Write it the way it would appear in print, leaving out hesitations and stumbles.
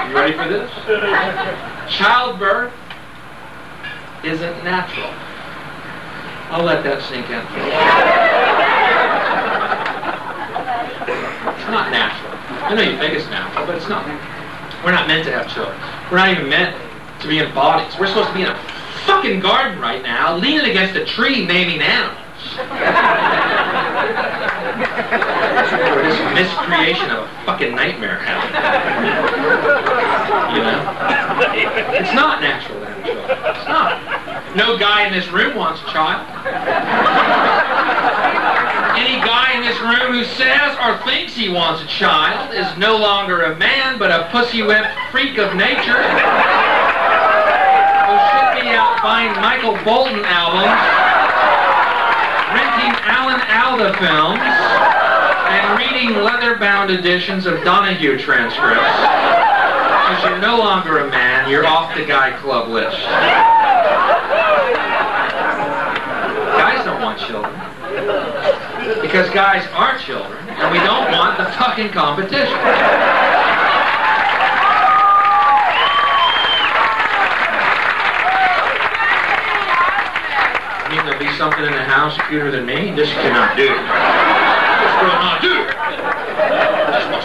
You ready for this? Childbirth isn't natural. I'll let that sink in. It's not natural. I know you think it's natural, but it's not. We're not meant to have children. We're not even meant to be in bodies. We're supposed to be in a fucking garden right now, leaning against a tree, naming animals. Or this miscreation of a fucking nightmare happening. You know? It's not natural to have children. It's not. No guy in this room wants a child. Any guy in this room who says or thinks he wants a child is no longer a man, but a pussy-whipped freak of nature who should be out buying Michael Bolton albums, renting Alan Alda films, and reading leather-bound editions of Donahue transcripts. Because you're no longer a man, you're off the guy club list. Guys don't want children. Because guys are children, and we don't want the fucking competition. I mean, there'll be something in the house cuter than me. This cannot do. This will not do. Just